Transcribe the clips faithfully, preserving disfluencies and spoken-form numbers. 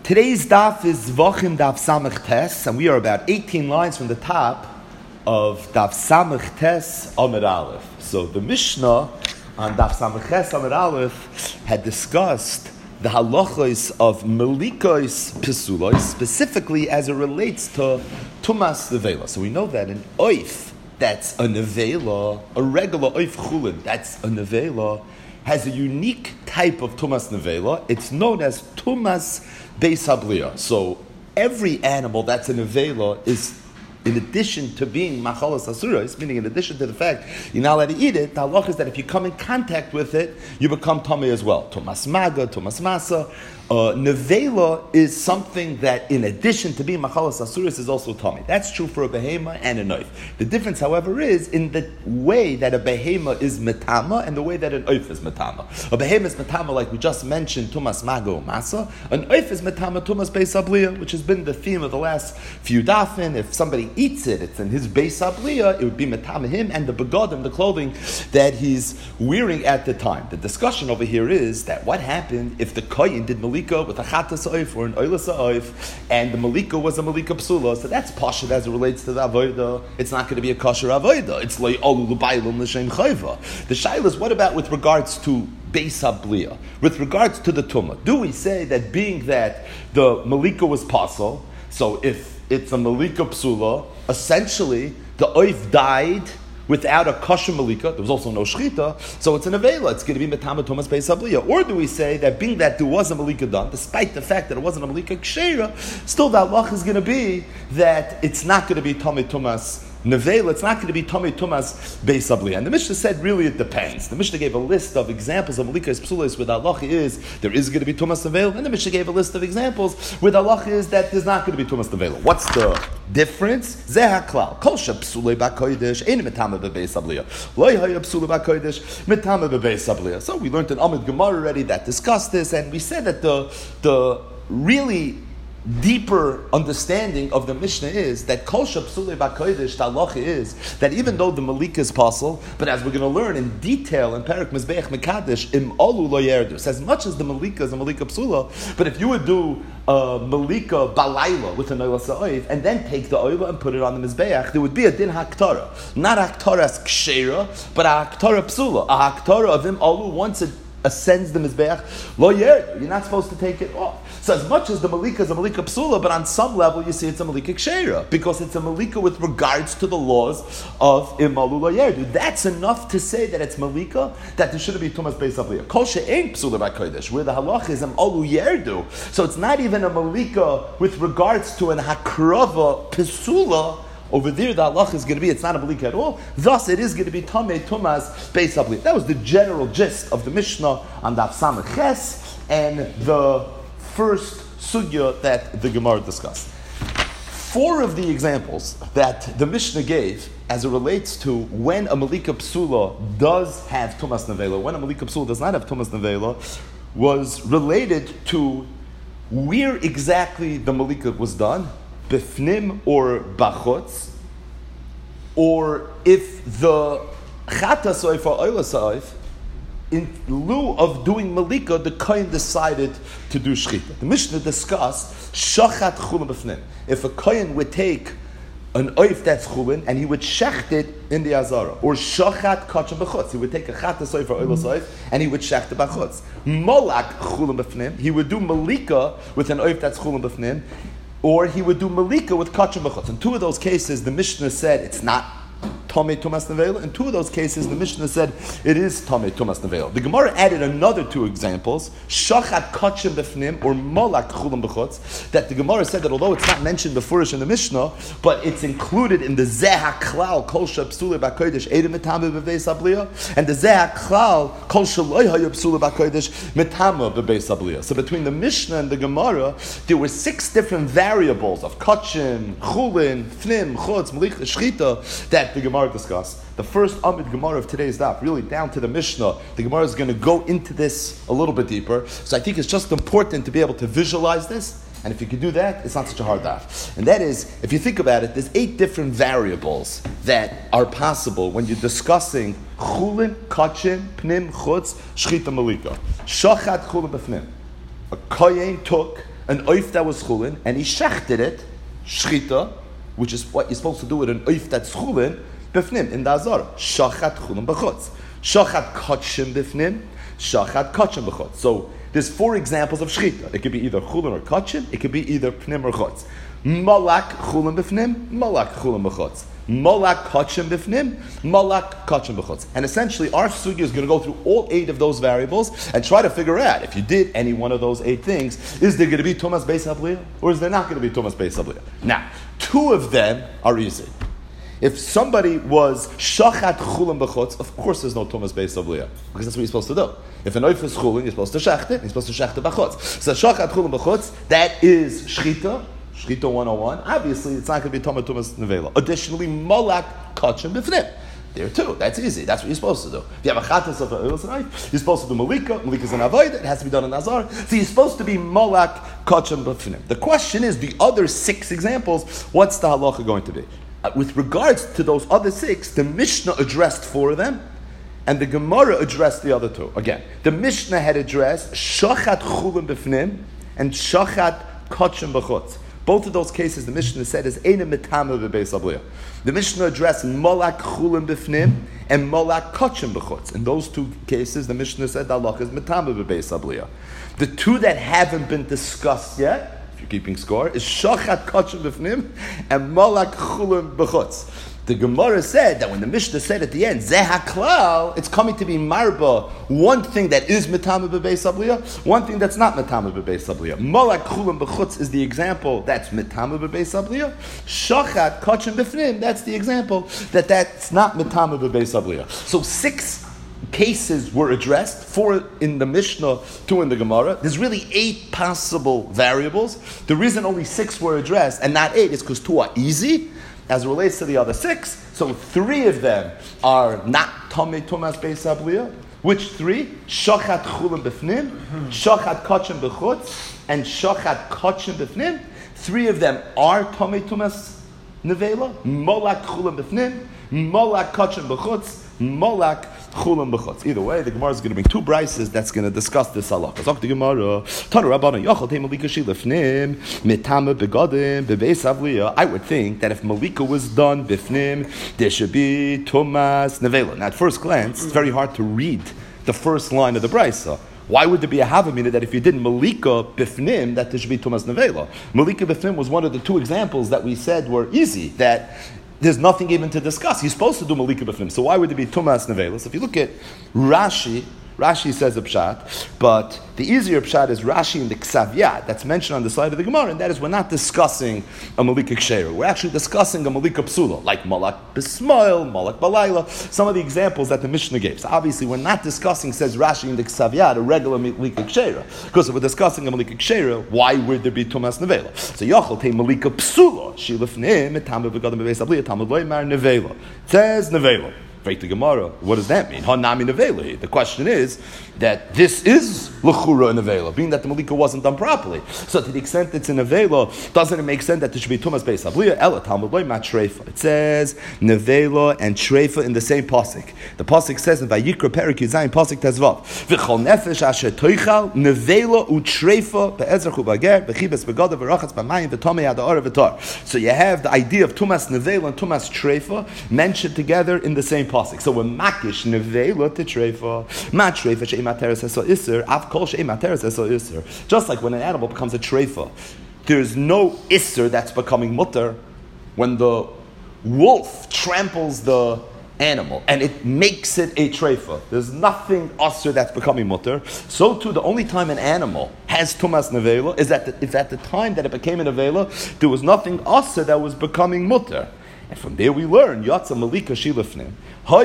Today's daf is Vachim Daf Samach Tes, and we are about eighteen lines from the top of Daf Samach Tes Amud Aleph. So the Mishnah on Daf Samach Tes Amud Aleph had discussed the halachos of melikos pesulos, specifically as it relates to tumas nevela. So we know that an oif that's a nevela, a regular oif chulin that's a nevela, has a unique type of tumas nevela. It's known as tumas beis habliya. So every animal that's a nevela is, in addition to being machalas asuros, meaning in addition to the fact you're not allowed to eat it, the halach is that if you come in contact with it, you become tummy as well. Tumas maga, tumas masa. Uh, nevela is something that, in addition to being machalas asuros, is also tummy. That's true for a behema and a oif. The difference, however, is in the way that a behema is metama and the way that an oif is metama. A behema is metama, like we just mentioned, tumas maga or masa. An oif is metama, tumas beis habliya, which has been the theme of the last few dafin. If somebody eats it, it's in his beis habliya, it would be metama him and the begadim, the clothing that he's wearing at the time. The discussion over here is that what happened if the kohen did malika with a chatas oif or an oilas oif, and the malika was a malika psula, so that's pashut as it relates to the avodah. It's not going to be a kosher avodah. It's like olu l'bayilum l'shem chayva. The shaila is, what about with regards to beis habliya? With regards to the tumah, do we say that being that the malika was pasal, so if it's a malika psula, essentially the oif died without a kosher malika, there was also no shchita, so it's an avela, it's going to be metama tumas beis habliya? Or do we say that being that there was a malika done, despite the fact that it wasn't a malika kshera, still the halach is going to be that it's not going to be tamei tumas nevela, it's not going to be tamei tumas beis habliya. And the Mishnah said, really, it depends. The Mishnah gave a list of examples of malikas psulas where the halacha is there is going to be tumas nevela, and the Mishnah gave a list of examples where the halacha is that there's not going to be tumas nevela. What's the difference? Zeh haklal. Kol shepsulei b'kodesh ein metama bebeis habliya. Lo yaya psulei b'kodesh metama bebeis habliya. So we learned in Amud Gemara already that discussed this, and we said that the the really deeper understanding of the Mishnah is that kol shepsulei b'kodesh, the halacha is that even though the malika is possible, but as we're going to learn in detail in Perek Mizbeach Mekadesh, im olu lo yerdu, as much as the malika is a malika psula, but if you would do a malika balayla with an oilas oif and then take the oil and put it on the Mizbeach, there would be a din haktara, not haktaras kshera, but a haktara psula, a haktara of im olu once it ascends the Mizbeach, lo yerdu, you're not supposed to take it off. So as much as the malika is a malika psula, but on some level you see it's a malika kshera, because it's a malika with regards to the laws of imalu lo yerdu. That's enough to say that it's malika, that there shouldn't be tumas beis habliya. Kol she'ein psula b'kodesh, where the halach is imalu yerdu. So it's not even a malika with regards to an hakrava psula. Over there, the halach is going to be, it's not a malika at all. Thus, it is going to be tamei tumas beis habliya. That was the general gist of the Mishnah on Daf Samach Ches and the first sugya that the Gemara discussed. Four of the examples that the Mishnah gave as it relates to when a malika psula does have tumas nevela, when a malika psula does not have tumas nevela, was related to where exactly the malika was done, bifnim or bachutz, or if the chatas oif or oilas oif, in lieu of doing malika, the kohen decided to do shchita. The Mishnah discussed shachat chulin b'fnim. If a kohen would take an oif that's chulin and he would shecht it in the azara, or shachat kachem b'chutz, he would take a chatas oif or oilas oif and he would shecht it b'chutz. Molak chulin b'fnim, he would do malika with an oif that's chulin b'fnim, or he would do malika with kachem b'chutz. In two of those cases, the Mishnah said it's not tamei tumas nevela. In two of those cases, the Mishnah said it is tamei tumas nevela. The Gemara added another two examples, shachat kachem b'fnim or molak chulam b'chutz, that the Gemara said that although it's not mentioned before in the Mishnah, but it's included in the zeh haklal kol shepsulei b'kodesh edim metama b'beis habliya, and the zeh haklal kol sheloi haya psulei b'kodesh metama b'beis habliya. So between the Mishnah and the Gemara, there were six different variables of kachem, chulin, fnim, chutz, malika, shchita that the Gemara discussed. The first Amud Gemara of today's daf, really down to the Mishnah, the Gemara is going to go into this a little bit deeper. So I think it's just important to be able to visualize this. And if you can do that, it's not such a hard daf. And that is, if you think about it, there's eight different variables that are possible when you're discussing chulin, kachin, pnim, chutz, shchita malika. Shachat chulin b'fnim. A kohen took an oif that was chulin, and he shechted it, shchita, which is what you're supposed to do with an oif that's chulin, bifnim, in the azara. Shachat chulin b'chutz. Shachat kachim bifnim, shachat kachim b'chutz. So there's four examples of shchita. It could be either chulin or kachim, it could be either pnim or chutz. Malak chulin b'fnim, malak chulin b'chutz. Malak kachim b'fnim, malak kachim b'chutz. And essentially, our sugya is going to go through all eight of those variables and try to figure out if you did any one of those eight things, is there going to be tumas beis habliyah or is there not going to be tumas beis habliyah? Now, two of them are easy. If somebody was shachat chulin b'chutz, of course there's no tumas beis habliyah because that's what you're supposed to do. If an oif is chulin, you're supposed to shecht it. You're supposed to shecht it b'chutz. So shachat chulin b'chutz, that is shchita. Shchita one oh one, obviously it's not going to be Toma Tumas Nevela. Additionally, Malak Kachim B'fnim. There too, that's easy. That's what you're supposed to do. If you have a chatas of a oil knife, you're supposed to do Malika. Malika is an avoid. It has to be done in Nazar. So you're supposed to be Malak Kachim B'fnim. The question is, the other six examples, what's the halacha going to be? Uh, with regards to those other six, the Mishnah addressed four of them, and the Gemara addressed the other two. Again, the Mishnah had addressed Shachat Chulin B'fnim and Shachat Kachim B'chutz. Both of those cases, the Mishnah said, is Eina Mitama B'beis Habliyah. The Mishnah addressed Malak Chulin B'fnim and Malak Kachim B'chutz. In those two cases, the Mishnah said the halakha is Mitama B'beis Habliyah. The two that haven't been discussed yet, if you're keeping score, is Shachat Kachim B'fnim and Malak Chulin B'chutz. The Gemara said that when the Mishnah said at the end, Zeh HaKlal, it's coming to be marba, one thing that is Metama B'beis Habliyah, one thing that's not Metama B'beis Habliyah. Malak Chulim B'chutz is the example that's Metama B'beis Habliyah. Shachat Kachim B'fnim, that's the example that that's not Metama B'beis Habliyah. So six cases were addressed, four in the Mishnah, two in the Gemara. There's really eight possible variables. The reason only six were addressed and not eight is because two are easy as it relates to the other six. So three of them are not Tomei Tumas Beis Habliyah. Which three? Shachat Chulin B'fnim, Shachat Kachim B'chutz, and Shachat Kachim B'fnim. Three of them are Tomei Tumas Nevela, Molak Chulin B'fnim, Molak Kachim B'chutz, Molak Chulam B'chutz. Either way, the Gemara is going to bring two brises that's going to discuss this halakha. Zok the Gemara, Tanu Rabbanu Yochel Tei Malika Shilafnim Mitama Begadim Bebeis Habliyah. I would think that if Malika was done Bifnim, there should be Tumas Nevela. Now, at first glance, it's very hard to read the first line of the brisa. Why would there be a havamina that if you did Malika Bifnim, that there should be Tumas Nevela? Malika Bifnim was one of the two examples that we said were easy, that there's nothing even to discuss. He's supposed to do Malika B'fnim. So why would there be Tumas Nevelas? If you look at Rashi, Rashi says a pshat, but the easier pshat is Rashi in the Ksaviyat that's mentioned on the side of the Gemara, and that is we're not discussing a Malika Ksheira. We're actually discussing a Malika Psula, like Malak B'Smoil, Malak Balayla, some of the examples that the Mishnah gave. So obviously we're not discussing, says Rashi in the Ksaviyat, a regular Malika Ksheira. Because if we're discussing a Malika Ksheira, why would there be Tumas Nevela? So Yochel Tei Malika Psula, Shilafnim, Etam B'Gadim B'Beis Habliyah, Tamud Loymar Nevela. It says Nevela. Right to Gemara. What does that mean? Hanami nevela. The question is that this is lechura in nevela, being that the malika wasn't done properly. So to the extent it's in nevela, doesn't it make sense that there should be tumas beis habliyah? Ela talmud loy mat shreifa. It says nevela and shreifa in the same pasuk. The pasuk says in Vayikra Perik Yizayin pasuk tezvav v'chol nefesh asher toichal nevela u'shreifa be'ezrachu bager b'chibes begadav v'rachatz b'mayim v'tomei ad ha'ara v'tar. So you have the idea of tumas nevela and tumas shreifa mentioned together in the same pasuk. So we're makish nevela to treifa, mat treifa she'im ateres esol iser, av kol she'im ateres esol iser. Just like when an animal becomes a treifa, there's no iser that's becoming mutter when the wolf tramples the animal and it makes it a treifa. There's nothing usher that's becoming mutter. So too, the only time an animal has tumas nevela is that if at the time that it became a nevela, there was nothing usher that was becoming mutter. And from there we learn Yatsa Malika Shilafnim. So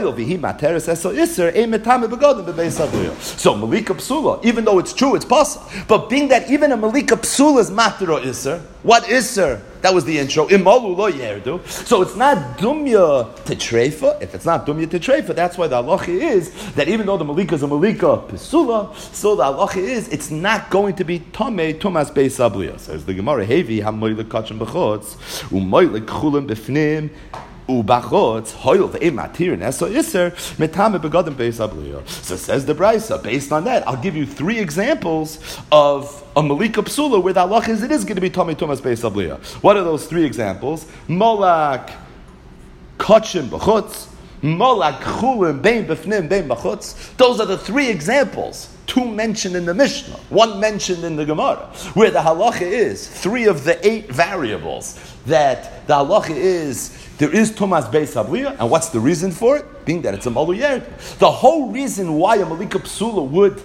Malika Psula, even though it's true, it's possible. But being that even a Malika Psula is Matero Isser, what Isser? That was the intro. Imalu lo yerdu. So it's not Dumya Tetrefa. If it's not Dumya Tetrefa, that's why the halacha is that even though the Malika is a Malika Psula, so the halacha is it's not going to be Tomei Tumas Beis Habliyah. Says the Gemara, Hevi Hamoylik Kachim B'chutz Umoylik Chulim B'fnim Ubachotz hoil ve'ematir neso iser metame begadim beis abliya. So says the Brisa. Based on that, I'll give you three examples of a malika psula where the halach is it is going to be tamei tumas beis abliya. What are those three examples? Molak kachim b'chutz, molak chulim bein b'fnim bein b'chutz. Those are the three examples. Two mentioned in the Mishnah, one mentioned in the Gemara, where the halacha is three of the eight variables that the halacha is there is tumas beis abliya, and what's the reason for it? Being that it's a malu yerd. The whole reason why a malika psula would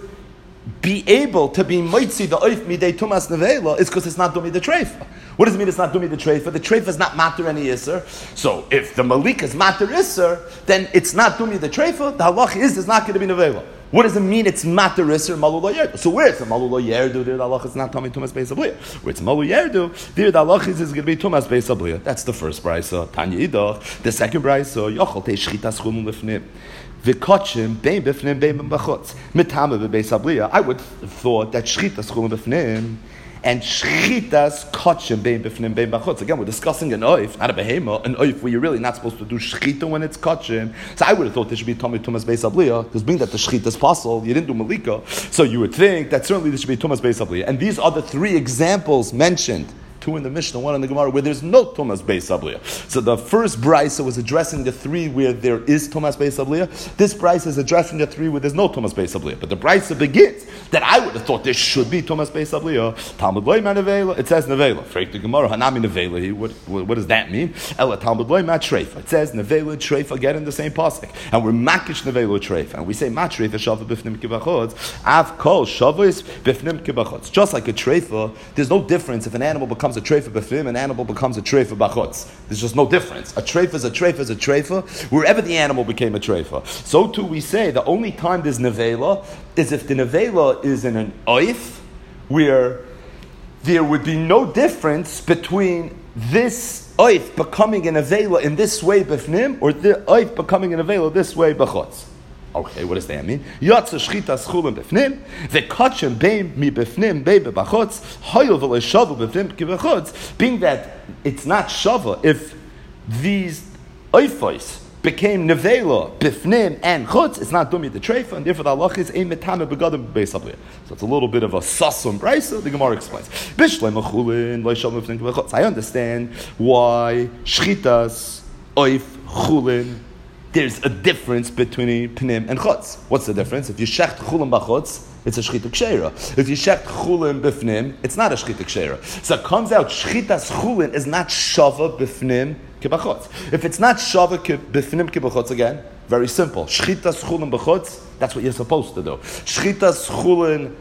be able to be moitzi the oif midei tumas nevela is because it's not dumi the treifa. What does it mean it's not dumi the treifa? The treifa is not matter any iser. So if the malika is matter iser, then it's not dumi the treifa. The halacha is there's not going to be nevela. What does it mean it's matter iser malu yerdu? So where it's a malu yerdu, there the halacha is not tummy tumas beis abliya. Where it's malu yerdu, there the halacha is going to be tumas beis abliya. That's the first brisa. Tanya idach. The second brisa, yochel te shchitas chulun lefnim. V'kotchim bein b'fnim bein b'chutz. Mitame b'beis abliya. I would have thought that shchitas chulun b'fnim and shchitas kotchim bein b'fnim bein b'chutz. Again, we're discussing an oif, not a behema, an oif where you're really not supposed to do shchita when it's kotchim. So I would have thought there should be tummy tumas beis abliya, because being that the shchita is possible, you didn't do malika, so you would think that certainly there should be tumas beis abliya. And these are the three examples mentioned. Two in the Mishnah, one in the Gemara, where there's no Tumas Beis Abliya. So the first brisa was addressing the three where there is Tumas Beis Abliya. This brisa is addressing the three where there's no Tumas Beis Abliya. But the brisa begins that I would have thought there should be Tumas Beis Abliya. Talmud Loy Ma Nevela. It says Nevela. Freik the Gemara, Hanami Nevela. What, what, what does that mean? Ela Talmud Loy Ma Treifa. It says Nevela Treifa again in the same pasuk. And we're Makish Nevela Treifa. And we say Ma Treifa Shava Bifnim Kibachotz. Av Kol Shavos Bifnim Kibachotz. Just like a Treifa, there's no difference if an animal becomes a Treifa Bifnim, an animal becomes a treifa bachutz. There's just no difference. A treifa is a treifa is a treifa, wherever the animal became a treifa. So too we say the only time there's nevela is if the nevela is in an oif, where there would be no difference between this oif becoming an nevela in this way bifnim, or the oif becoming an nevela this way bachutz. Okay, what does that mean? Yatsa shchitas chulin b'fnim, v'katchem bein mi b'fnim bein b'bachutz, hoyel v'le shava b'fnim k'bachutz, being that it's not shava if these oifos became nevela b'fnim and chutz, it's not dumi the treifa, and therefore the halach is ein metame begadim beis abliya. So it's a little bit of a sasum brisa. The Gemara explains. Bishlei machulin lo shava b'fnim k'bachutz. I understand why shchitas oif chulin. There's a difference between pnim and chutz. What's the difference? If you shecht chulim b'chutz, it's a shchita kshera. If you shecht chulim b'fnim, it's not a shchita kshera. So it comes out, shchitas chulin is not shava b'fnim kibachutz. If it's not shava b'fnim kibachutz, again, very simple. Shchitas chulim b'chutz, that's what you're supposed to do. Shchitas chulin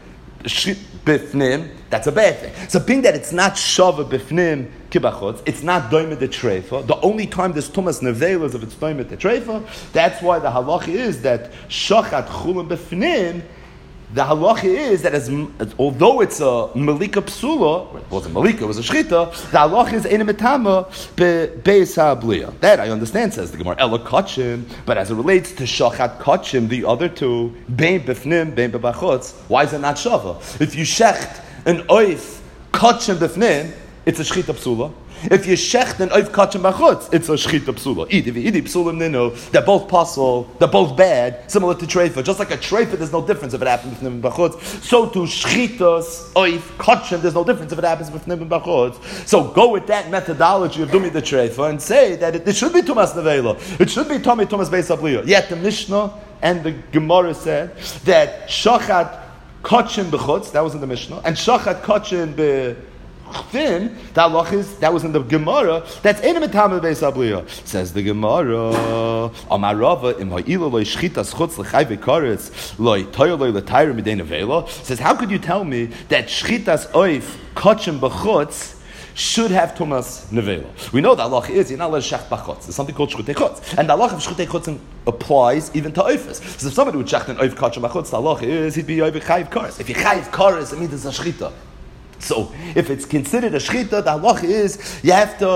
b'fnim, that's a bad thing. So being that it's not shava b'fnim kibachutz, it's not doimed the treifa. The only time there's tumas nevela is if it's doimed the treifa. That's why the halacha is that shachat chulim b'fnim. The halacha is that as, as although it's a malika psula, it wasn't malika, it was a shchita. The halacha is ena metama beis habliya. That I understand, says the Gemara. Ela kachim, but as it relates to shachat kachim, the other two, bein b'fnim, bein b'bachutz, why is it not shava? If you shecht an oif kachim b'fnim, it's a shchita psula. If you shecht an oif kachim b'chutz, it's a shchita psula. Idi v'idi psulim nino. They're both possible. They're both bad. Similar to treifa. Just like a treifa, there's no difference if it happens with nim b'chutz. So to shchitas oif kachim, there's no difference if it happens with nim b'chutz. So go with that methodology of dumi the treifa and say that it, it should be tumas nevela. It should be tummy tumas beis abliya. Yet the Mishnah and the Gemara said that shachat kachim b'chutz, that was in the Mishnah, and shachat kachim be Then the halach is that was in the Gemara. That's ein metame beis abliya. Says the Gemara, Amar Rava im ha'ila lo shchitas chutz l'chai v'karetz lo toyo lo l'tayr midei nevela. Says, how could you tell me that shchitas oif kachim b'chutz should have tumas nevela? We know the halach is you're not allowed to shech b'chutz. There's something called shchutei chutz, and the halach of shchutei chutz applies even to oifes. So if somebody would shech an oif kachim b'chutz, the halach is he'd be oif chayiv kares. If you chayiv kares, it means it's a shchita. So, if it's considered a shchita, the halach is you have to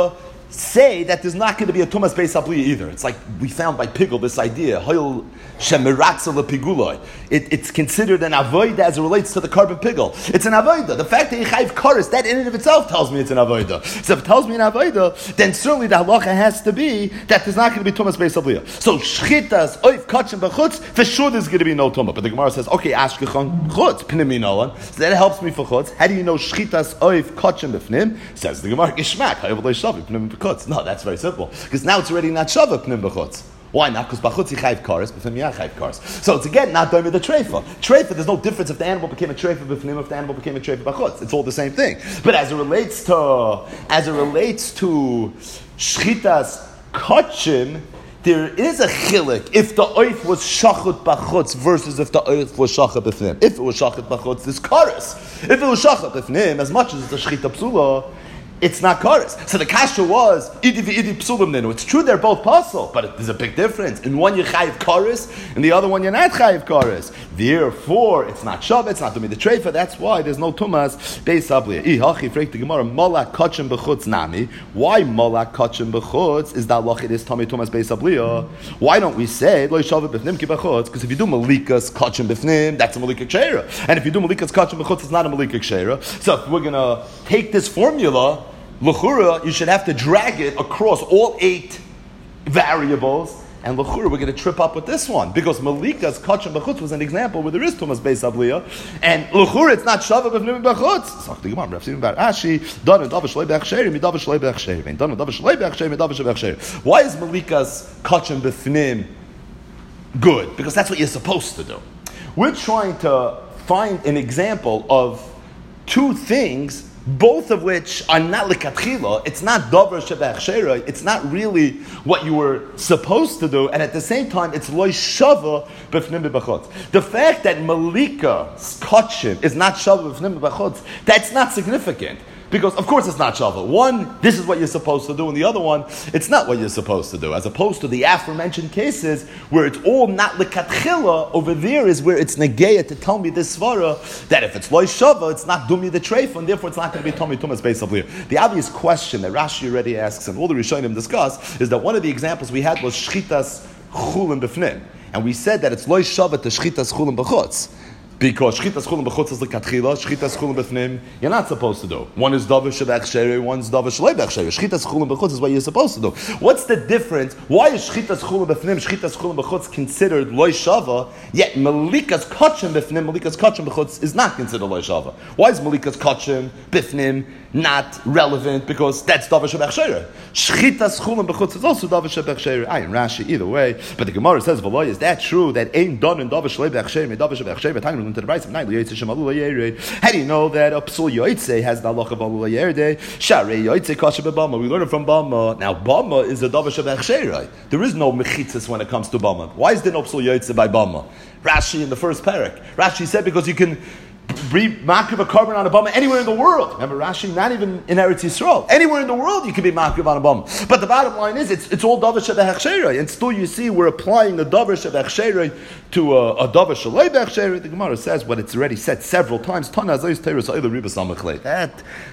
say that there's not going to be a Tumas Beis Abliya either. It's like we found by Pigul this idea, Hoyel Shemiratza LePiguloi. It, it's considered an avoida as it relates to the carbon pigul. It's an avoida. The fact that you chayv kares, that in and of itself tells me it's an avoida. So if it tells me an avoida, then certainly the halacha has to be that there's not going to be Tumas Beis Abliya. So shchitas oif kachim b'chutz, for sure there's going to be no Tumah. But the Gemara says, okay, ashkechon chutz pinimi nolan. So that helps me for chutz. How do you know shchitas oif kachim b'fnim? Says the Gemara, gishmak hayav leishavi pnim b'chutz. No, that's very simple because now it's already not shava pnim b'chutz. Why not? Because b'chutz you chayv kares, b'fnim you chayv kares. So it's again not done with the treifa. Treifa, there's no difference if the animal became a treifa b'fnim, if the animal became a treifa b'chutz. It's all the same thing. But as it relates to, as it relates to shchitas kachim, there is a chilik if the oif was shachut b'chutz versus if the oif was shachut b'fnim. If it was shachut b'chutz, there's kares. If it was shachut b'fnim, as much as it's a shchita psula, it's not kares. So the kasha was idi v'idi psulim nenu. It's true they're both possible, but there's a big difference. In one you chayiv kares, and the other one you're not chayiv kares. Therefore, it's not shav, it's not to me the treifa. That's why there's no tumas beis abliya. I hachi freik the Gemara malak kachim b'chutz nami. Why malak kachim b'chutz is that lachid is tami tumas beis abliya? Why don't we say lo yishav b'fnim ki b'chutz? Because if you do malikas kachim b'fnim, that's a malika kshera, and if you do malikas kachim b'chutz, it's not a malika kshera. So if we're gonna take this formula, l'chura, you should have to drag it across all eight variables, and l'chura, we're going to trip up with this one because Malika's kachim b'chutz was an example where there is tumas beis abliya, and l'chura it's not shava b'fnim b'chutz. Sach the Gemara, Rav Bar Ashi, dan and davar shlei b'achsheri, mi davar shlei b'achsheri, and dan and davar shlei b'achsheri, mi davar shlei b'achsheri. Why is Malika's kachim b'fnim good? Because that's what you're supposed to do. We're trying to find an example of two things, both of which are not likatchila. It's not davar shebachshera. It's not really what you were supposed to do, and at the same time, it's loy shava b'fnim b'chutz. The fact that malika kachim is not shava b'fnim b'chutz, that's not significant. Because, of course, it's not shava. One, this is what you're supposed to do, and the other one, it's not what you're supposed to do. As opposed to the aforementioned cases where it's all not likatchila, over there is where it's negeya to tell me this svara that if it's loy shava, it's not dumi the treif, and therefore it's not going to be tomi tumas beis abliya. The obvious question that Rashi already asks, and all the Rishonim discuss, is that one of the examples we had was shchitas chulin b'fnim, and we said that it's loy shava to shchitas chulin b'chutz. Because shchitas chulin b'chutz is l'katchila, shchitas chulin b'fnim you're not supposed to do. One is davar shebachsheri, one's davar shlei b'achsheri. Shchitas chulin b'chutz is what you're supposed to do. What's the difference? Why is shchitas chulin b'fnim, shchitas chulin b'chutz considered loy shava, yet malikas kachim b'fnim, malikas kachim b'chutz is not considered loy shava? Why is malikas kachim b'fnim not relevant? Because that's davar shebachsheri. Shchitas chulin b'chutz is also davar shebachsheri. Ayin Rashi either way, but the Gemara says, "V'loy, is that true that ain't done in davar shlei b'achsheri, davar shebachsheri?" To the How do you know that a psul yoitze has the halacha of alula yerde? Sharei yoitze kasher b'bama. We learn it from bama. Now bama is a davar shebachsheri. There is no mechitzas when it comes to bama. Why is there no psul yoitze by bama? Rashi in the first parak. Rashi said because you can be makriv a carbon on a bama anywhere in the world. Remember Rashi, not even in Eretz Yisrael. Anywhere in the world you can be makriv on a bama. But the bottom line is, it's, it's all davar shebachsheri. And still you see we're applying the davar shebachsheri to a, a davar shalei b'achsheri. The Gemara says what it's already said several times. That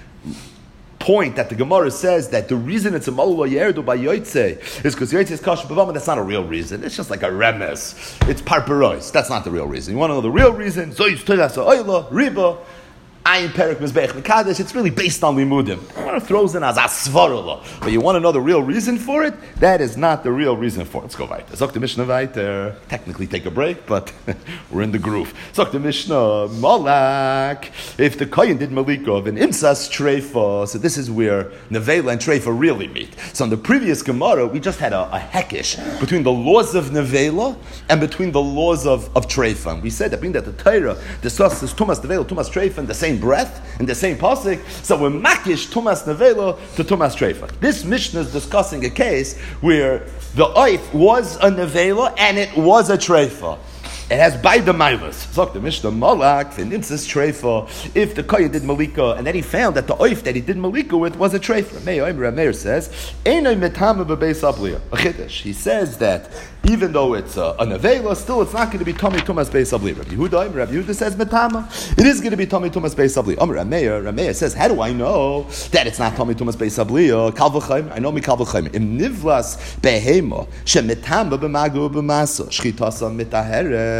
point that the Gemara says that the reason it's a malula yerdu by yoitze is because yoitze is kasher b'bama. That's not a real reason. It's just like a remes. It's parperois. That's not the real reason. You want to know the real reason? Zoyis todas ha'oila riba ayin perik mizbeich mekadesh. It's really based on limudim. The Gemara throws in as asvarula. But you want to know the real reason for it? That is not the real reason for it. Let's go weiter. Zok the Mishnah weiter. Technically take a break, but we're in the groove. Zok the Mishnah malak. If the kohen did malikov and imsas treifa, so this is where nevela and treifa really meet. So in the previous Gemara, we just had a, a hekish between the laws of nevela and between the laws of, of treifa. And we said that being that the Torah discusses tumas nevela, tumas treifa in the same breath, in the same pasuk, so we're makish tumas nevela to tumas treifa. This Mishnah is discussing a case where the oif was a nevela and it was a treifa. It has by the milas. So the Mishnah Malak v'nimtzas treifa. If the kohen did malika and then he found that the oif that he did malika with was a treifa. Meir Meir says, "Einay metame bebeis abliya." A chiddush. He says that even though it's a, a nevela, still it's not going to be tummy tumas beis abliya. Rabbi Yehuda, Rabbi Yehuda says metama. It is going to be tummy tumas beis abliya. Amar Meir, Meir says, how do I know that it's not tummy tumas beis abliya? Kal v'chaim. I know me kal v'chaim. Im nivlas behema shemetama b'magu b'masa shchitasa mitaheres.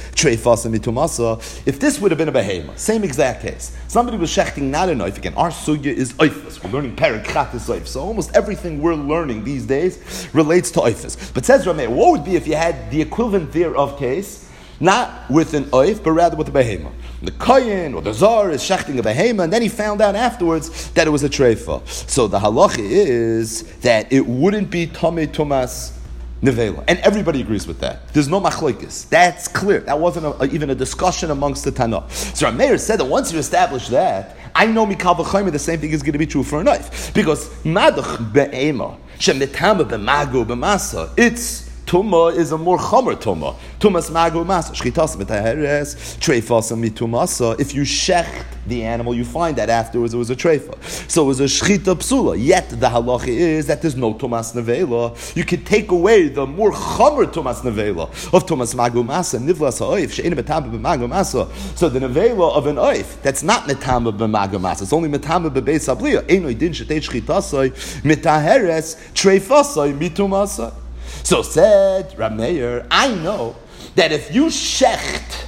If this would have been a behema, same exact case. Somebody was shechting not an oif. Again, our sugya is oifus. We're learning parakchatis oif. So almost everything we're learning these days relates to oifus. But says Rameh, what would be if you had the equivalent thereof case, not with an oif, but rather with a behema? The kohen or the zar is shechting a behema, and then he found out afterwards that it was a treifa. So the halacha is that it wouldn't be tamei tumas nevela, and everybody agrees with that. There's no machlokes. That's clear. That wasn't a, a, even a discussion amongst the Tanakh. So Rameir said that once you establish that, I know mikal v'chayim, the same thing is going to be true for a knife, because madach be'ema shemitama b'magu b'masa, it's Tuma is a more chomer tuma. Tumas magu masa. Shchitas mitaheres treifasa mitumasa. If you shecht the animal, you find that afterwards it was a treifa. So it was a shchita psula. Yet the halacha is that there's no tumas nevela. You can take away the more chomer tumas nevela of tumas magu masa. Nivlas ha'oif she'ena metamba b'magu masa. So the nevela of an oif that's not metamba b'magu masa. It's only metamba b'beis abliya. Einoi din shetei shchitasai mitaheres treifasai mitumasa. So said Rab Meir, I know that if you shecht,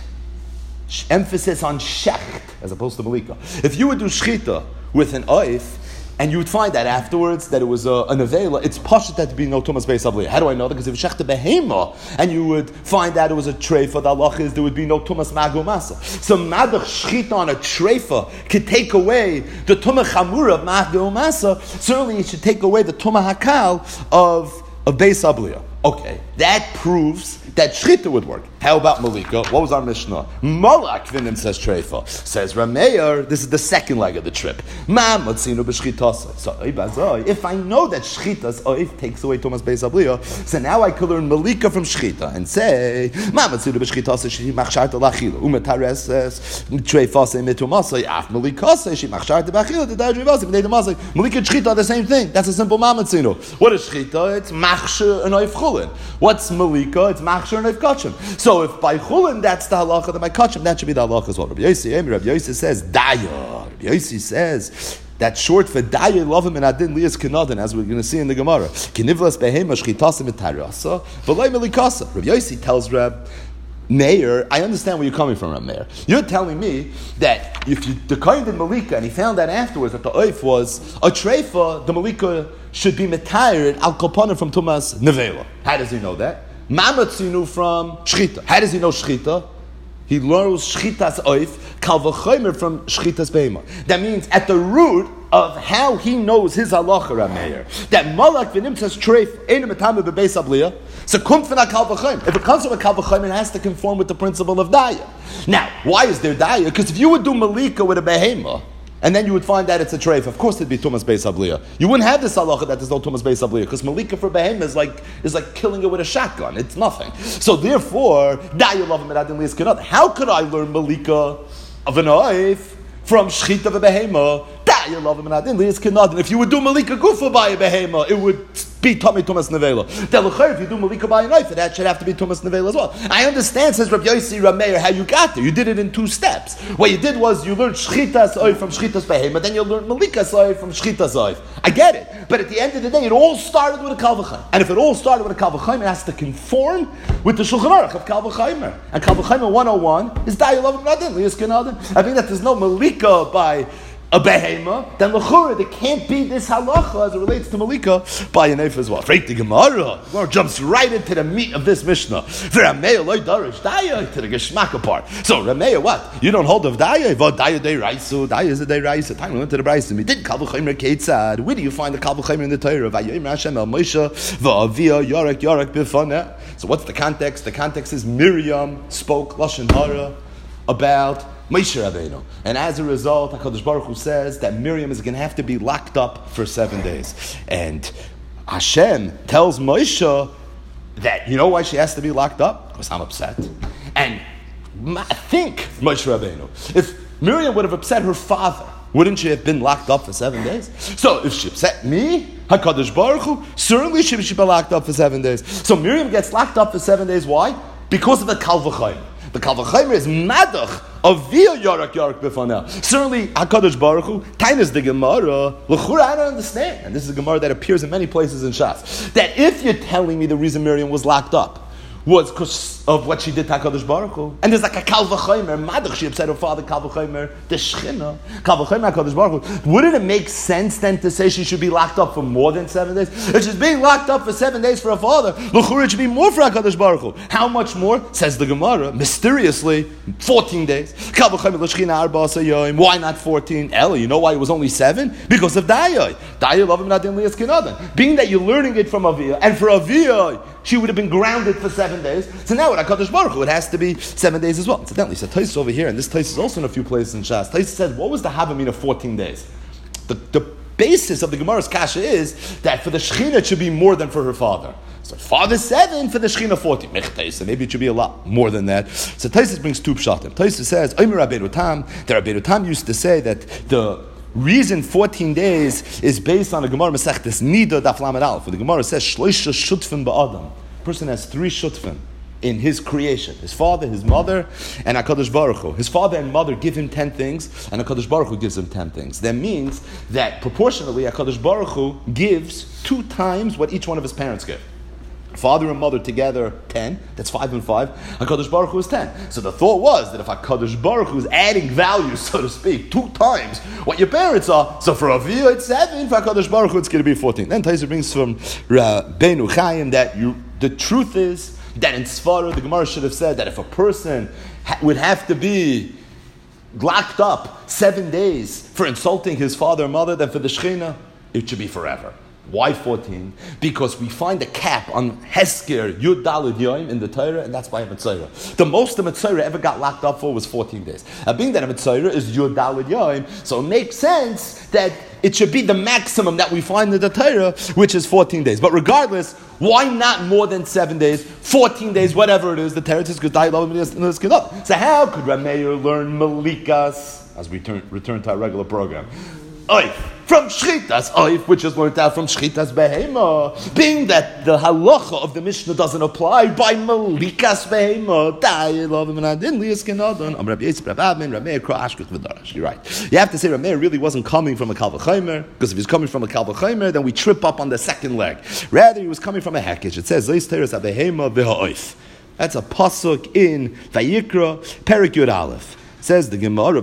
emphasis on shecht as opposed to malika, if you would do shchita with an oif, and you would find that afterwards that it was a, a nevela, it's pashut that to be no tumas beis abliya. How do I know that? Because if you shecht a behema and you would find that it was a treifa, the halach is there would be no tumas magu masa. So madach shchita on a treifa could take away the tumah chamura of magu masa. Certainly it should take away the tumah hakal of of beis abliya. Okay, that proves that shchita would work. How about malika? What was our mishnah? Malak v'nim says treifa. Says Rameir, this is the second leg of the trip. Ma matzinu b'shchitasa. So if I know that shchitas oif takes away tumas beis abliya, so now I could learn malika from shchita and say ma matzinu b'shchitasa she machsharta lachila umetareses treifasa mitumasa af malikasa she machsharta b'achila the dajrivasa b'nei demasa malika and shchita are the same thing. That's a simple ma matzinu. What is shchita? It's machshir and oif chulin. What's malika? It's machshir and oif kachim. So if by chulin that's the halacha, then by kachim that should be the halacha as well. Rabbi Yossi, Rabbi Yossi says daya. Rabbi Yossi says that short for daya love him and adin lias kenadin, as we're going to see in the Gemara. Kinivlas behema shchitasim etarasa v'lay melikasa. Rabbi Yossi tells Rab Meir, I understand where you're coming from, Rab Meir. You're telling me that if you the kohen did malika and he found out afterwards that the oif was a treifa, the malika should be metired al kolpana from tumas nevela. How does he know that? Mamatzinu from shchita. How does he know shchita? He learns shchitas oif kal v'chomer from shchitas behema. That means at the root of how he knows his halacha, Rab Meir, that malak v'nimtzas treif einu metame b'beis abliya. So kumt from a kal v'chomer. If it comes from a kal v'chomer, it has to conform with the principle of daya. Now, why is there daya? Because if you would do malika with a behema, and then you would find that it's a treif, of course it'd be tumas beis abliya. You wouldn't have this halacha that there's no tumas beis abliya, because malika for behema is like is like killing it with a shotgun. It's nothing. So therefore, how could I learn malika of an oif from shchita of a behema? If you would do malika gufa by a behema, it would be tummy tumas nevela. If you do malika by a knife, that should have to be tumas nevela as well. I understand, says Rabbi Yossi Rameir, how you got there. You did it in two steps. What you did was you learned shchitas oif from shchitas behema, then you learned malika oif from shchitas oif. I get it, but at the end of the day, it all started with a kal v'chaim. And if it all started with a kal v'chaim, it has to conform with the Shulchan Aruch of kal v'chaimer. And kal v'chaimer one oh one is dayalav v'nadin liyas kenadin. I think that there's no malika by a behema, then l'chura, there can't be this halacha as it relates to malika by an eif as well. Freit the Gemara, the Gemara jumps right into the meat of this Mishnah. For Rameya loy darish daya to the geschmack part. So Rameya, what? You don't hold of daya? V'od daya dey raisu, daya is a dey raisu. Time we went to the brayso. We did kal v'chaimer keitzad. Where do you find the kal v'chaimer in the Torah? Vayom Hashem el Moshe v'avia yarek yarek b'faneh. So what's the context? The context is Miriam spoke lashon hara about Moshe Rabbeinu. And as a result, HaKadosh Baruch Hu says that Miriam is going to have to be locked up for seven days. And Hashem tells Moshe that, you know why she has to be locked up? Because I'm upset. And I think, Moshe Rabbeinu, if Miriam would have upset her father, wouldn't she have been locked up for seven days? So if she upset me, HaKadosh Baruch Hu, certainly she should be locked up for seven days. So Miriam gets locked up for seven days. Why? Because of the Kal V'Chayim. The Kal V'Chayim is madach of via Yarak Yarak B'fanel. Certainly HaKadosh Baruch Hu, Tainas the Gemara, L'chura, I don't understand. And this is a Gemara that appears in many places in Shas. That if you're telling me the reason Miriam was locked up was because of what she did to HaKadosh Baruch Hu. And there's like a Kal V'Chaymer, Madach, she upset her father, Kal V'Chaymer, the Shechina, Kal V'Chaymer, HaKadosh Baruch Hu. Wouldn't it make sense then to say she should be locked up for more than seven days? If she's being locked up for seven days for her father, l'chura it should be more for HaKadosh Baruch Hu. How much more? Says the Gemara, mysteriously, fourteen days. Kal V'Chaymer, l'Shechina, Arba Yoim. Why not fourteen? Ella, you know why it was only seven? Because of Dayai. Dayai love him not in Lias Kinadan. Being that you're learning it from Aviyah, and for Aviyah, she would have been grounded for seven days. So now with HaKadosh Baruch Hu, it has to be seven days as well. Incidentally, so Tais over here, and this Tais is also in a few places in Shas. Tais says, what was the Havamina of fourteen days? The, the basis of the Gemara's Kasha is that for the Shechina it should be more than for her father. So father seven, for the Shechina fourteen. Maybe it should be a lot more than that. So Tais brings two pshatim. Tais says, Omer Rabbeinu Tam, that Rabbeinu Tam used to say that the reason fourteen days is based on a Gemara Masechtes Nida Daf Lamed Aleph. The Gemara says Shloisha Shutfin Ba'adam. Person has three shutfin in his creation: his father, his mother, and HaKadosh Baruch Hu. His father and mother give him ten things, and HaKadosh Baruch Hu gives him ten things. That means that proportionally, HaKadosh Baruch Hu gives two times what each one of his parents give. Father and mother together, ten. That's five and five. HaKadosh Baruch Hu is ten. So the thought was that if HaKadosh Baruch Hu is adding value, so to speak, two times what your parents are, so for Aviyah it's seven, for HaKadosh Baruch Hu it's going to be fourteen. Then Taisa brings from Rabbeinu Chaim that you, the truth is that in Sfarah, the Gemara should have said that if a person ha- would have to be locked up seven days for insulting his father or mother, then for the Shechina, it should be forever. Why fourteen? Because we find a cap on Hesker Yud Daled Yoim in the Torah, and that's by a Mitzayra. The most a Mitzayra ever got locked up for was fourteen days. Now, being that a Mitzayra is Yud Daled Yoim, so it makes sense that it should be the maximum that we find in the Torah, which is fourteen days. But regardless, why not more than seven days, fourteen days, whatever it is? The Torah is good. So how could Rameir learn Malikas as we turn, return to our regular program? Oif, from Shchitas Oif, which is learned out from Shchitas Behema, being that the halacha of the Mishnah doesn't apply by Malikas Behema. You're right. You have to say Rameir really wasn't coming from a Kal V'Chaymer, because if he's coming from a Kal V'Chaymer, then we trip up on the second leg. Rather, he was coming from a Hekesh. It says, Zeis Teres HaBehema V'Ha'oif. That's a pasuk in Vayikra, Perek Yud Aleph. Says the Gemara,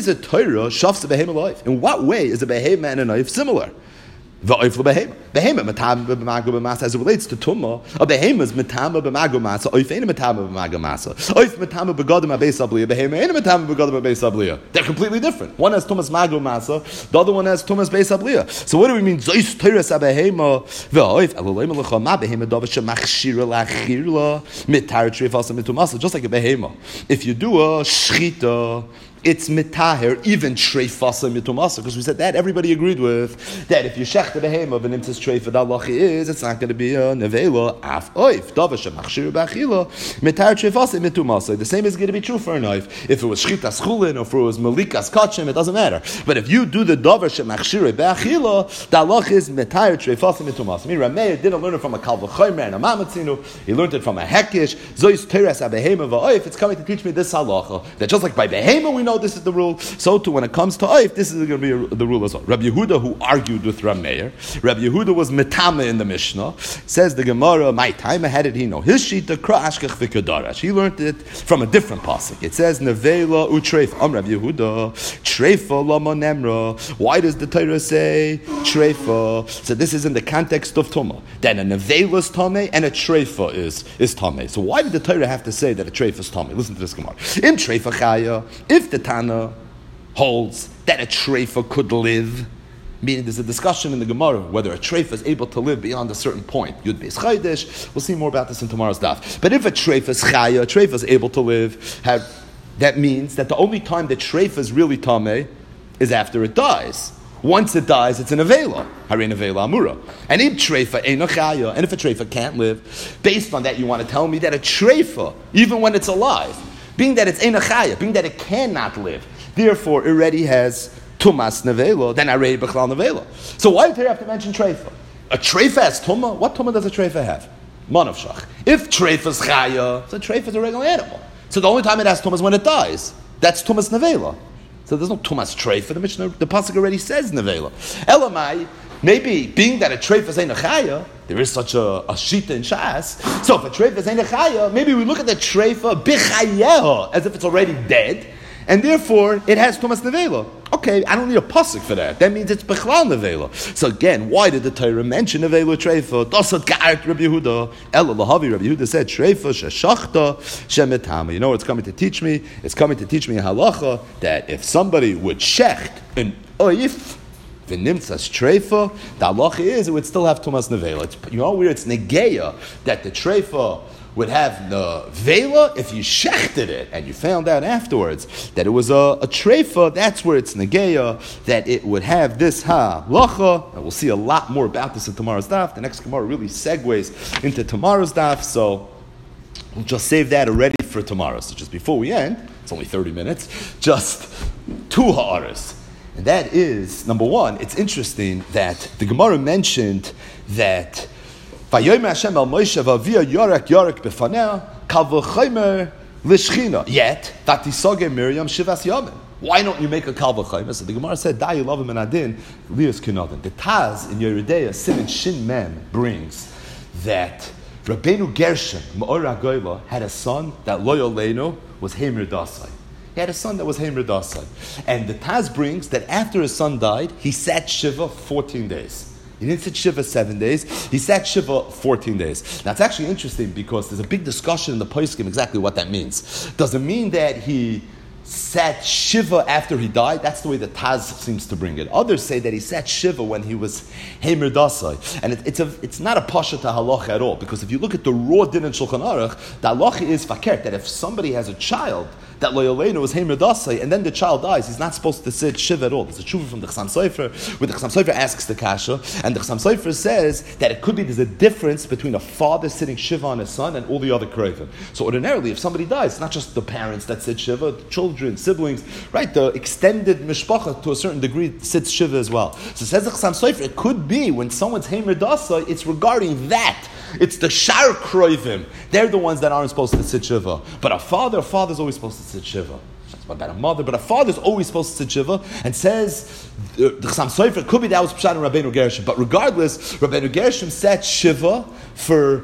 in what way is a behema and a knife similar? Behema, as it relates to Tumah, a behema is metama b'mago masa, oif ain't metama b'mago masa. Oif metama b'godim abeis abliya, behema ain't metama b'godim abeis abliya. They're completely different. One has Tumas mago masa, the other one has Tumas beis abliya. So what do we mean? Zois teres a behema v'oif aloleim lecha ma behema davar shemachshira lachirla mitar treifasa mitumasa. Just like a behema, if you do a shchita, it's mitaher, even treifasa mitumasa, because we said that everybody agreed with that if you shech the behema of an imtis treifa, the halacha is it's not going to be a nevela af oif davar shemachshir b'achila mitar treifasa mitumasa. The same is going to be true for a knife. If it was shchitas chulin or if it was malikas kachim, it doesn't matter. But if you do the davar shemachshir b'achila, the halacha is mitar treifasa mitumasa. I mean, Rameir didn't learn it from a Kal V'Chaymer and a Mamatzinu. He learned it from a hekish. Zois teres a behema v'oif. It's coming to teach me this halacha that just like by behema we know this is the rule, so too when it comes to oif, this is going to be a, the rule as well. Rabbi Yehuda, who argued with Rameir, Rabbi Yehuda was metame in the Mishnah. Says the Gemara, my time, how did he know? His shita kra ashkech v'kedarash. He learned it from a different pasuk. It says nevela utreif. Am Rabbi Yehuda treifa lama nemra. Why does the Torah say treifa? So this is in the context of Tumah. Then a nevela is tamei and a treifa is is tamei. So why did the Torah have to say that a treifa is tamei? Listen to this Gemara. In treifa chaya, if the Tana holds that a treifa could live, meaning there's a discussion in the Gemara whether a treifa is able to live beyond a certain point. Yud Beis Chaydesh. We'll see more about this in tomorrow's daf. But if a treifa is chaya, a treifa is able to live, have, that means that the only time that treifa is really tamei is after it dies. once it dies, it's an avela. Hare avela amura. And if treifa eino chaya, and if a treifa can't live, based on that, you want to tell me that a treifa, even when it's alive, being that it's eino chaya, being that it cannot live, therefore it already has tumas nevela, then arei b'chlal nevela. So why do you have to mention treifa? A treifa has tuma? What tuma does a treifa have? Manav shach. If treifa is chaya, so treifa is a regular animal. So the only time it has tuma is when it dies. That's tumas nevela. So there's no tumas treifa. The Mishnah, the pasuk already says nevela. Elamai, maybe being that a treifa is ein chaya, there is such a, a shita in Shas. So if a treifa is ein chaya, maybe we look at the treifa bichayeha as if it's already dead, and therefore it has tumas nevela. Okay, I don't need a pasuk for that. That means it's bechlal nevela. So again, why did the Torah mention nevela treifa? Dosat ga'art Rabbi Yehuda. Ela lahavi Rabbi Yehuda said treifa sheshachta shemetama. You know what it's coming to teach me? It's coming to teach me a halacha that if somebody would shecht an oif v'nimtzas treifa, the halacha is it would still have tumas nevela. It's, you know where it's negeya that the treifa would have the vela if you shechted it, and you found out afterwards that it was a, a treifa, that's where it's negeya, that it would have this ha-lacha, and we'll see a lot more about this in tomorrow's daf. The next Gemara really segues into tomorrow's daf, so we'll just save that already for tomorrow. So just before we end, it's only thirty minutes, just two ha'aras. And that is, number one, it's interesting that the Gemara mentioned that Vayomer Hashem el Moshe v'avia yorek yorek b'fanea kal v'chomer l'shchina. Yet v'tisage Miriam shivas yamim. Why don't you make a kal v'chomer? So the Gemara said, "Da yilavim and adin lias kinadin." The Taz in Yeridea Siman Shin Mem brings that Rabbeinu Gershon Ma'or HaGoyla had a son that lo yoleinu was Heimer Dasai. He had a son that was Heimer Dasai, and the Taz brings that after his son died, he sat shiva fourteen days. He didn't sit Shiva seven days. He sat Shiva fourteen days. Now, it's actually interesting because there's a big discussion in the Poskim exactly what that means. Does it mean that he sat Shiva after he died? That's the way the Taz seems to bring it. Others say that he sat Shiva when he was Heimer Dasai. And it, it's a, it's not a pasha to halacha at all, because if you look at the raw din in Shulchan Aruch, the halacha is fakert, that if somebody has a child that lo yoleinu was Heimer Dasai, and then the child dies, he's not supposed to sit Shiva at all. There's a tshuva from the Chassam Sofer, where the Chassam Sofer asks the kasha, and the Chassam Sofer says that it could be there's a difference between a father sitting Shiva on his son and all the other Krevim. So ordinarily, if somebody dies, it's not just the parents that sit Shiva, the children, siblings, right? The extended mishpacha to a certain degree sits Shiva as well. So says the Chassam Sofer, it could be when someone's Heimer Dasai, it's regarding that. It's the Shar Kroivim. They're the ones that aren't supposed to sit Shiva. But a father, a father's always supposed to sit Shiva. It's about a mother, but a father's always supposed to sit Shiva. And says, the Chassam Sofer, could be that was Pshat and Rabbeinu Gershom. But regardless, Rabbeinu Gershom sat Shiva for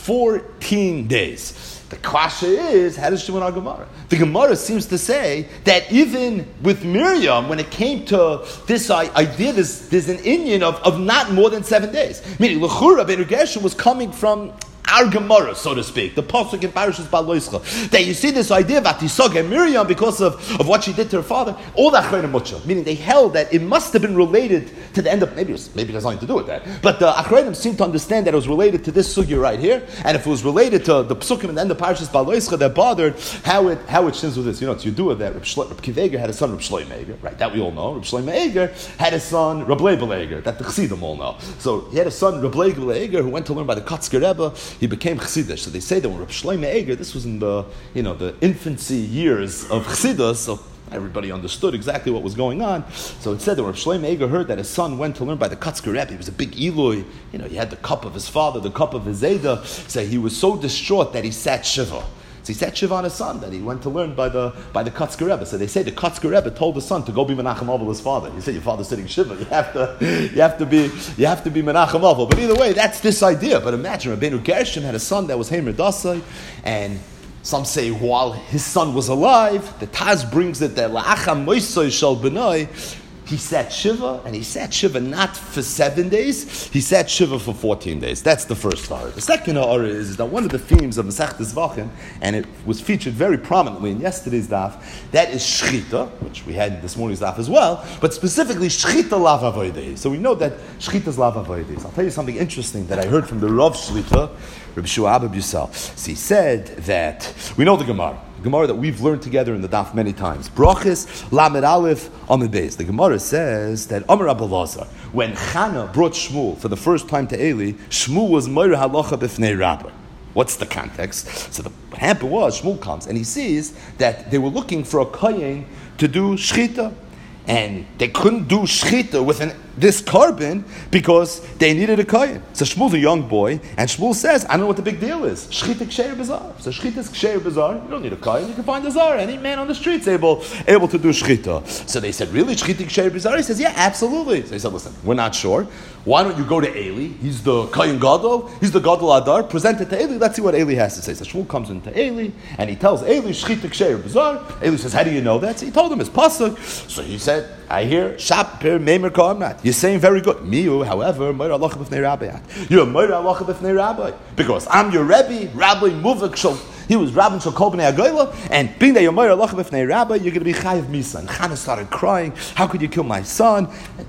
fourteen days. The kasha is, how does Shimon HaGemara? The Gemara seems to say that even with Miriam, when it came to this idea, there's, there's an inyan of, of not more than seven days. Meaning, L'chura, Rabbeinu Gershom was coming from our Gemara, so to speak, the pasuk in Parashas Baloischa, that you see this idea of Atisog and Miriam because of, of what she did to her father, all that Achronim Mucha, meaning they held that it must have been related to the end of, maybe it, was, maybe it has nothing to do with that, but the Achronim seemed to understand that it was related to this sugya right here, and if it was related to the psukim and the end of Parashas Baloischa, they're bothered how it how it shins with this. You know, it's Yudua that Reb Kiva Eger had a son, Reb Shlomo Eger, right, that we all know. Reb Shlomo Eger had a son, Reb Leibel Eger, that the Chassidim all know. So he had a son, Reb Leibel Eger, who went to learn by the Kotzker Rebbe. He became Chassidish. So they say that when Reb Shlomo Eger, this was in the, you know, the infancy years of Chassidus, so everybody understood exactly what was going on. So it said that when Reb Shlomo Eger heard that his son went to learn by the Kotzker Rebbe, he was a big Eloi, you know, he had the cup of his father, the cup of his Zayda, so he was so distraught that he sat Shiva. So he sat Shiva on his son, that he went to learn by the by the Kotzker Rebbe. So they say the Kotzker Rebbe told the son to go be Menachem Avel his father. He said, your father's sitting Shiva, you have to you have to be you have to be Menachem Avel. But either way, that's this idea. But imagine Rabbeinu Gershom had a son that was Heimer Dasai, and some say while his son was alive, the Taz brings it that La'acham Moisoi Shal Benoi, he sat Shiva, and he sat Shiva not for seven days, he sat Shiva for fourteen days. That's the first ha'ara. The second ha'ara is, is that one of the themes of Masechtas Zvachim, and it was featured very prominently in yesterday's daf, that is Shchita, which we had in this morning's daf as well, but specifically Shchita Lav Avoidei. So we know that Shchita is Lav Avoidei. I'll tell you something interesting that I heard from the Rav Shlita, Rabbi Shua Abba Yusal. So he said that, we know the Gemara, Gemara that we've learned together in the daf many times. Brachis Lamed Aleph Amud Beis. The Gemara says that Amar Rabbi Lazar, when Chana brought Shmuel for the first time to Eli, Shmuel was Moira Halacha B'fnei Rabbi. What's the context? So the what happened was Shmuel comes and he sees that they were looking for a kohen to do shchita, and they couldn't do shchita with an, this carbon because they needed a kohen. So Shmuel's a young boy, and Shmuel says, I don't know what the big deal is. Shchita ksheir b'zar. So shchita is ksheir b'zar. You don't need a kohen. You can find a zar. Any man on the street's able able to do shchita. So they said, really, shchita ksheir b'zar? He says, yeah, absolutely. So they said, listen, we're not sure. Why don't you go to Eli? He's the kohen gadol. He's the gadol adar. Present it to Eli. Let's see what Eli has to say. So Shmuel comes into Eli, and he tells Eli, shchita ksheir b'zar. Eli says, how do you know that? So he told him it's pasuk. So he said, I hear shapir meimer ka'amrat. You're saying very good. Miu, however, moira halacha b'fnei rabbi. You're a moira halacha b'fnei rabbi because I'm your rebbe, Rabbi Muvak Shal. He was Rabbi Shal Kol Bnei Agoyla, and being that you're moira halacha b'fnei rabbi, you're going to be chayiv misa. And Chana started crying. How could you kill my son?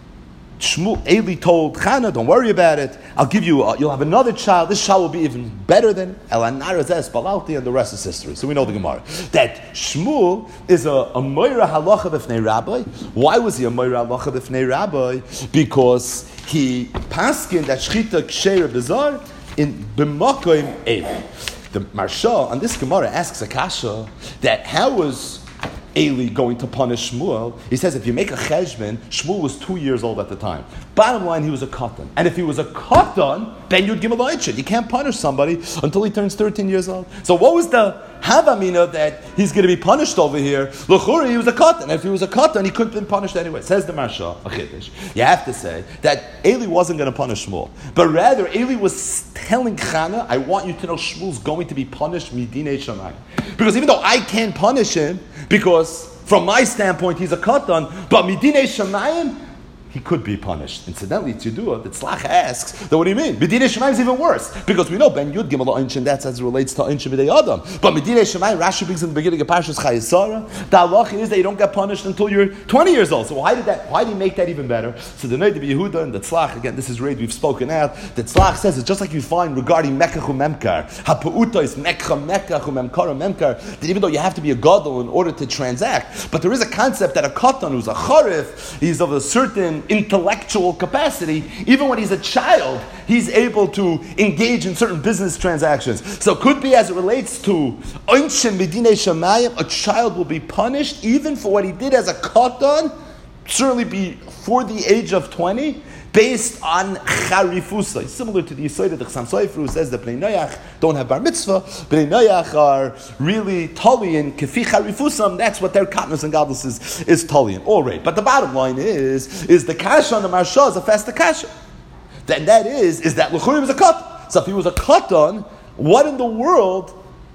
Shmuel, Eli told Chana, don't worry about it. I'll give you, uh, you'll have another child. This child will be even better than Elanarezes, Balalti, and the rest is history. So we know the Gemara. That Shmuel is a, a Moira Halacha B'fnei Rabbi. Why was he a Moira Halacha B'fnei Rabbi? Because he paskin that Shchita Ksheir B'zar in B'makoim Eli. The Marsha on this Gemara asks a kasha that how was Eli going to punish Shmuel? He says if you make a cheshbon, Shmuel was two years old at the time. Bottom line, he was a katan. And if he was a katan, then you'd give him a loichid. You can't punish somebody until he turns thirteen years old. So what was the havamina that he's going to be punished over here? L'churi, he was a katan. And if he was a katan, he couldn't have been punished anyway. Says the Marsha, a chiddush. You have to say that Eli wasn't going to punish Shmuel. But rather, Eli was telling Chana, I want you to know Shmuel's going to be punished midinei shamayim. Because even though I can't punish him, because from my standpoint he's a katan, but midinei shamayim, he could be punished. Incidentally, Tzidua, the Tzlach asks, then what do you mean? Medinei Shemayim is even worse. Because we know Ben Yud Gimel Einshin, that's as it relates to Einshin B'dei Adam. But Medinei Shemayim, Rashi brings in the beginning of Parshas Chayesara, the halacha is that you don't get punished until you're twenty years old. So why did that, why did he make that even better? So the Noid of Yehuda and the Tzlach, again, this is right, we've spoken out, the Tzlach says it's just like you find regarding Mekach Memkar. Ha'pu'uta is Mekcha Mekach Memkara Memkar, that even though you have to be a gadol in order to transact, but there is a concept that a katan who's a charif, he's of a certain intellectual capacity, even when he's a child, he's able to engage in certain business transactions. So it could be as it relates to Einshin Medinei Shamayim, a child will be punished even for what he did as a katan, certainly before the age of twenty, based on charifusa. Similar to the Yisod of the Chassam Sofer, who says that Bnei Noach don't have bar mitzvah. Bnei Noach are really talian, kefi charifusam. That's what their katnus and godless is, is talian. All right. But the bottom line is, is the kasha on the Marsha is a festa kasha. Then that is, is that L'churi was a katan. So if he was a katan, what in the world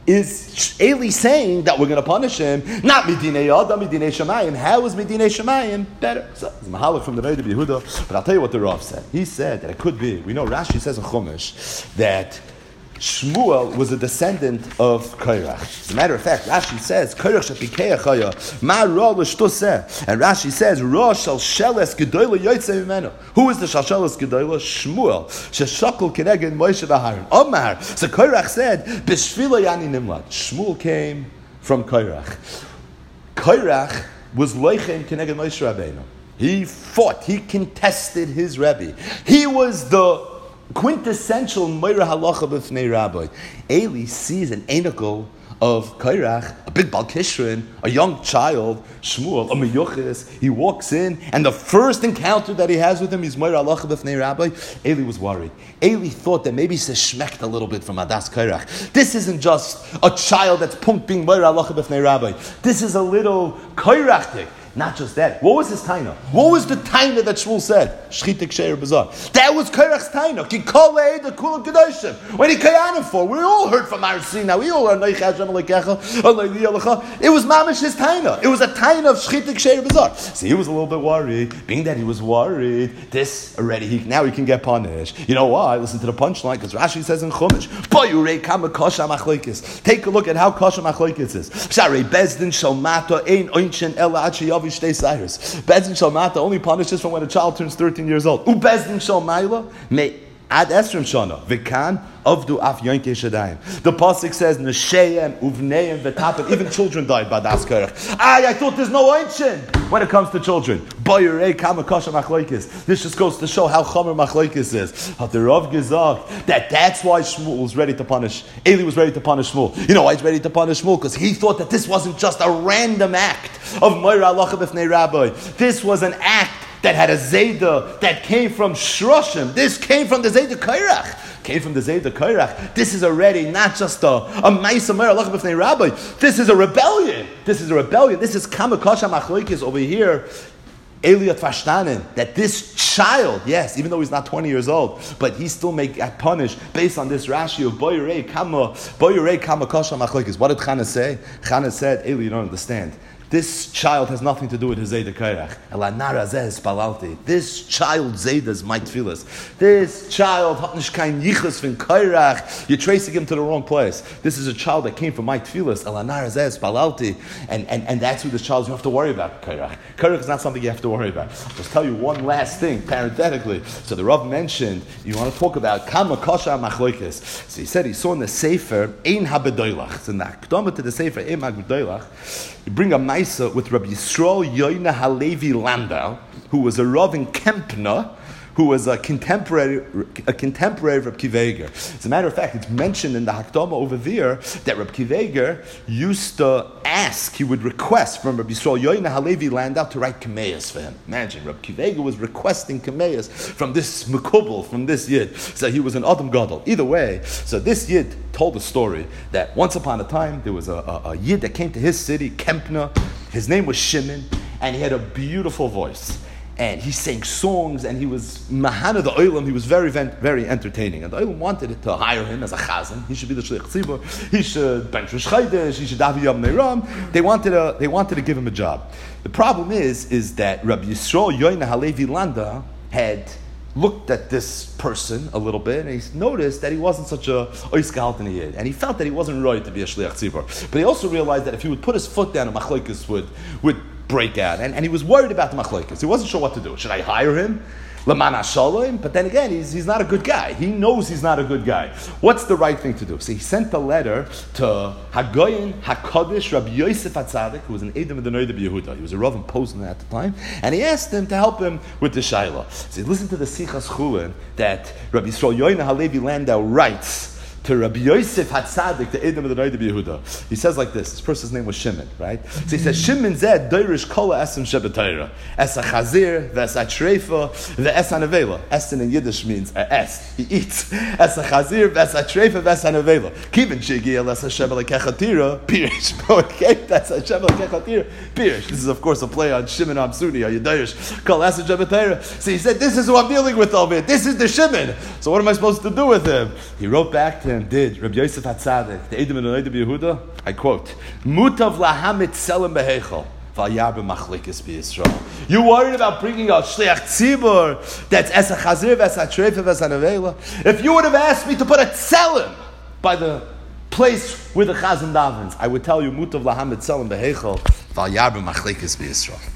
is Eli saying that we're going to punish him? Not Medinei Adam, Medinei Shamayim. How is Medinei Shamayim better? So it's Mahalach from the Noid of Yehuda, but I'll tell you what the Rav said. He said that it could be, we know Rashi says in Chumash that Shmuel was a descendant of Korach. As a matter of fact, Rashi says, Korach shapikei achaya, ma ra l'shtoseh. And Rashi says, ra shal sheles gedoyla yotzei mimeno. Who is the shal sheles gedoyla? Shmuel. Sheshakol keneged Moshe v'Aaron. Omar. So Korach said, b'shvila yani nimlad. Shmuel came from Korach. Korach was loichem keneged Moshe Rabbeinu. He fought. He contested his Rebbe. He was the quintessential Moira Halacha B'fnei Rabbi. Eli sees an anacle of Korach, a big Bal Kishrin, a young child, Shmuel, a Meyuchis. He walks in, and the first encounter that he has with him is Moira Halacha B'fnei Rabbi. Eli was worried. Eli thought that maybe he's schmecked a little bit from Adas Korach. This isn't just a child that's pumping Moira Halacha B'fnei Rabbi. This is a little Korachtik. Not just that. What was his taina? What was the taina that Shmuel said? Shchitik sheir bazar. That was Korach's taina. Ki kol the kulam kedoshim. When he kayanim for, we all heard from our Sina. We all heard Noich Hashem Alekecha, Alei Yalecha. It was mamish his taina. It was a taina of Shchitik sheir bazar. See, he was a little bit worried. Being that he was worried, this already he now he can get punished. You know why? Listen to the punchline because Rashi says in Chumash, Boyurei kama kosha machlokes. Take a look at how kosha machlokes is. Sharei bezdin shalmata ein oinchin ela achiyav. Bezdin Shalmata only punishes from when a child turns thirteen years old. U Bezdin Shalmaila may Ad Esrim Shana, Vikan, Avdu Af Yonke Shadayim. The Pasuk says, Neshayim, Uvneim, Vetapim, even children died by Das Kerech. I, I thought there's no ancient when it comes to children. Boyerei Kamakasha Machlaikis. This just goes to show how Chomer Machlaikis is. How the Rav Gezak, that that's why Shmuel was ready to punish, Eli was ready to punish Shmuel. You know why he's ready to punish Shmuel? Because he thought that this wasn't just a random act of Moira Alacha B'fnei Rabbi. This was an act that had a Zayda that came from Shroshim. This came from the Zayda Kairach. Came from the Zayda Kairach. This is already not just a a Ma'isa Mer Allah B'fnei Rabbi. This is a rebellion. This is a rebellion. This is Kamakasha Machlokes over here. Eliyot Vashtanin, that this child, yes, even though he's not twenty years old, but he still may get punished based on this Rashi of Boyerei Kama Boyerei Kamakasha Machlokes. What did Chana say? Chana said, Eli, you don't understand. This child has nothing to do with his Zayda Kairach. This child Zayda is my tefillas. This child hat nicht kein yichus von Kairach. You're tracing him to the wrong place. This is a child that came from my tefillas. And, and, and that's who this child is. You don't have to worry about Kairach. Kairach is not something you have to worry about. I'll just tell you one last thing, parenthetically. So the Rav mentioned, you want to talk about Kama Kasha Machlokes. So he said he saw in the Sefer, Ein HaBedoilach. It's in the Akdama to the Sefer, Ein HaBedoilach. You bring a Maisa with Rabbi Yisrael Yoina Halevi Landau, who was a Rav in Kempna, who was a contemporary a contemporary of Reb Kiva Eger. As a matter of fact, it's mentioned in the Hakdama over there that Reb Kiva Eger used to ask, he would request from Rabbi Yisrael Yoina Halevi Landau to write Kameas for him. Imagine, Reb Kiva Eger was requesting Kameas from this Mekubal, from this Yid. So he was an Adam Gadol. Either way, so this Yid told a story that once upon a time there was a, a, a Yid that came to his city, Kempna. His name was Shimon, and he had a beautiful voice. And he sang songs, and he was Mahana the Olam. He was very, very entertaining. And the Olam wanted to hire him as a chazan. He should be the Shliach Tzibur. He should bench Rosh Chodesh. He should Davi Yom Neiram. They wanted to, they wanted to give him a job. The problem is, is that Rabbi Yisrael Yoina Halevi Landa had looked at this person a little bit, and he noticed that he wasn't such a oiskalten yid, and he felt that he wasn't right to be a shliach tzibur. But he also realized that if he would put his foot down, a machlokes would would break out, and, and he was worried about the machlokes. He wasn't sure what to do. Should I hire him? L'man hashalom? But then again, he's, he's not a good guy. He knows he's not a good guy. What's the right thing to do? So he sent a letter to Hagoyin HaKadosh Rabbi Yosef HaTzadik, who was an Edom of the Noida Yehuda. He was a Rav in Poznan at the time, and he asked him to help him with the Shaila. So listen to the Sichas Chulin that Rabbi Yisrael Yoina Halevi Landau writes to Rabbi Yosef HaTzadik, the Edom of the Noida Yehuda. He says like this, this person's name was Shimon, right? So he says, Shimon zed doirish kola esem shebetayra. Es ha-chazir, ves ha-treifa, ve'es ha-nevela. Essen in Yiddish means uh, es, he eats. Es ha-chazir, ves ha-treifa, ves ha-nevela. Kivin shigi el es ha-shem al-kechatira, pirish. Okay, that's ha-shem al-kechatira, pirish. This is of course a play on Shimon Amsuni, you doirish kola esem shebetayra. So he said, this is who I'm dealing with over here. This is the Shimon. So what am I supposed to do with him? He wrote back to him, did Rabbi Yosef HaTzadik, the Edom and the Noida Yehuda, I quote, Mutav lahamit selim behechel, v'ayar b'machlikis b'Yisrael. You worried about bringing out shliach tzibur that's es ha-chazir, v'es ha-treifa, v'es ha-nevela? If you would have asked me to put a tzelim by the place where the chazan davens, I would tell you, Mutav lahamit selim behechel, v'ayar b'machlikis b'Yisrael.